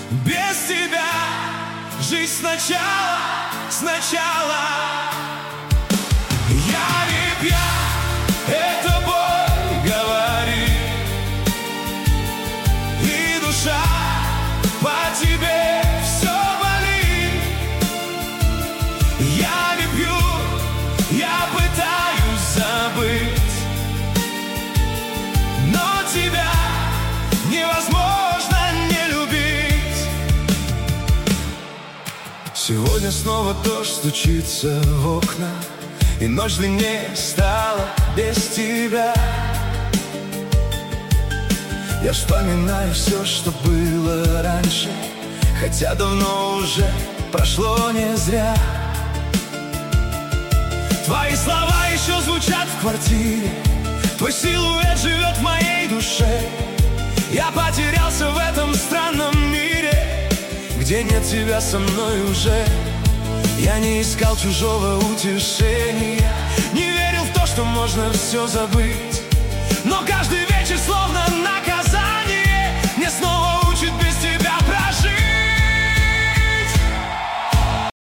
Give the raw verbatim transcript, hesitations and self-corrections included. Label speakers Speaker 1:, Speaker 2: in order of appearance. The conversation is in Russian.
Speaker 1: Без тебя жизнь сначала, сначала. Я не пьян, это боль говорит, и душа по тебе все болит. Я не пью, я пытаюсь забыть, но тебя невозможно не любить. Сегодня снова дождь стучится в окна, и ночь длиннее стала без тебя. Я вспоминаю все, что было раньше, хотя давно уже прошло не зря. Твои слова еще звучат в квартире, твой силуэт живет в моей душе. Я потерялся в этом странном мире, где нет тебя со мной уже. Я не искал чужого утешения, не верил в то, что можно все забыть, но каждый вечер словно наконец